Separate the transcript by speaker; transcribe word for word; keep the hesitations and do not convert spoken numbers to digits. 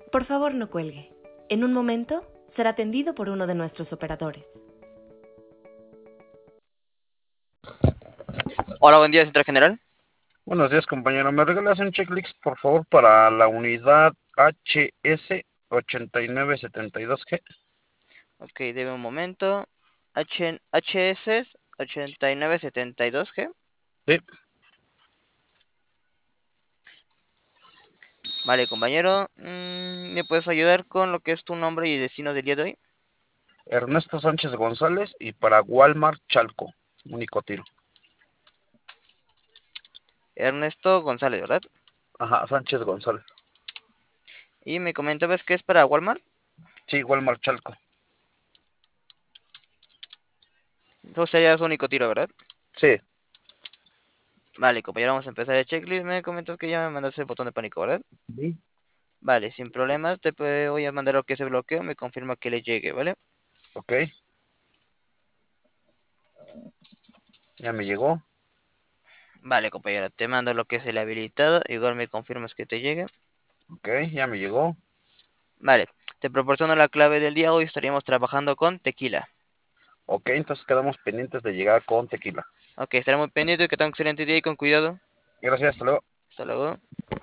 Speaker 1: Por favor, no cuelgue. En un momento será atendido por uno de nuestros operadores.
Speaker 2: Hola, buen día, Central General.
Speaker 3: Buenos días, compañero. ¿Me regalas un checklist, por favor, para la unidad H S ochenta y nueve setenta y dos G?
Speaker 2: Ok, deme un momento. H HS ochenta y nueve setenta y dos G.
Speaker 3: Sí.
Speaker 2: Vale, compañero. Mm, ¿Me puedes ayudar con lo que es tu nombre y destino del día de hoy?
Speaker 3: Ernesto Sánchez González y para Walmart Chalco. Único tiro.
Speaker 2: Ernesto González, ¿verdad?
Speaker 3: Ajá, Sánchez González.
Speaker 2: Y me comentabas que es para Walmart.
Speaker 3: Sí, Walmart Chalco.
Speaker 2: Tú serías único tiro, ¿verdad?
Speaker 3: Sí.
Speaker 2: Vale, compañero, vamos a empezar el checklist. Me comentas que ya me mandaste el botón de pánico, ¿verdad?
Speaker 3: Sí.
Speaker 2: Vale, sin problemas. Te pe- voy a mandar lo que es el bloqueo. Me confirma que le llegue, ¿vale?
Speaker 3: Ok. Ya me llegó.
Speaker 2: Vale, compañero, te mando lo que es el habilitado. Igual me confirmas que te llegue.
Speaker 3: Ok, ya me llegó.
Speaker 2: Vale, te proporciono la clave del día. Hoy estaríamos trabajando con tequila.
Speaker 3: Ok, entonces quedamos pendientes de llegar con tequila.
Speaker 2: Ok, estaremos pendientes. Que tengan un excelente día y con cuidado.
Speaker 3: Gracias, hasta luego.
Speaker 2: Hasta luego.